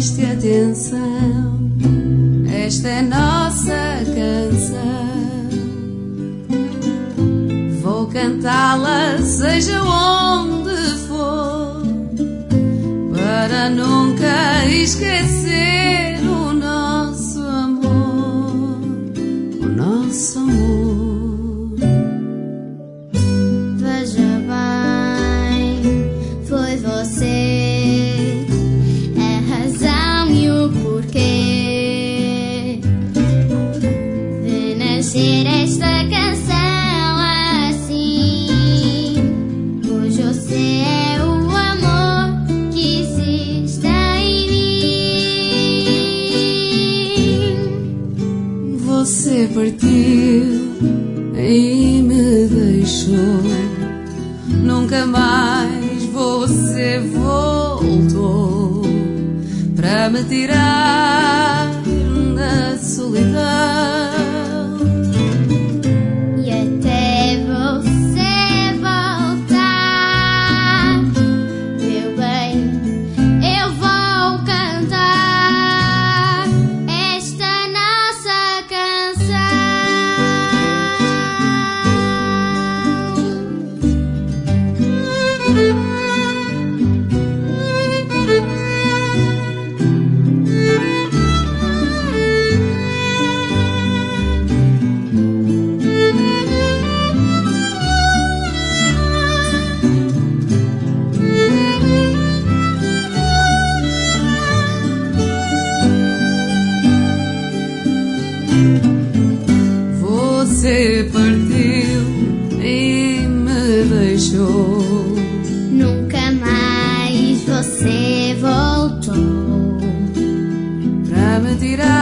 preste atenção, esta é nossa canção. Vou cantá-la seja onde for, para nunca esquecer o nosso amor, o nosso amor. Veja bem, foi você a razão e o porquê de nascer esta canção assim, pois você é o amor que existe em mim. Você partiu e me deixou, nunca mais você voltou para me tirar da solidão. E até você voltar, meu bem, eu vou cantar esta nossa canção. Você partiu e me deixou, Nunca mais você voltou para me tirar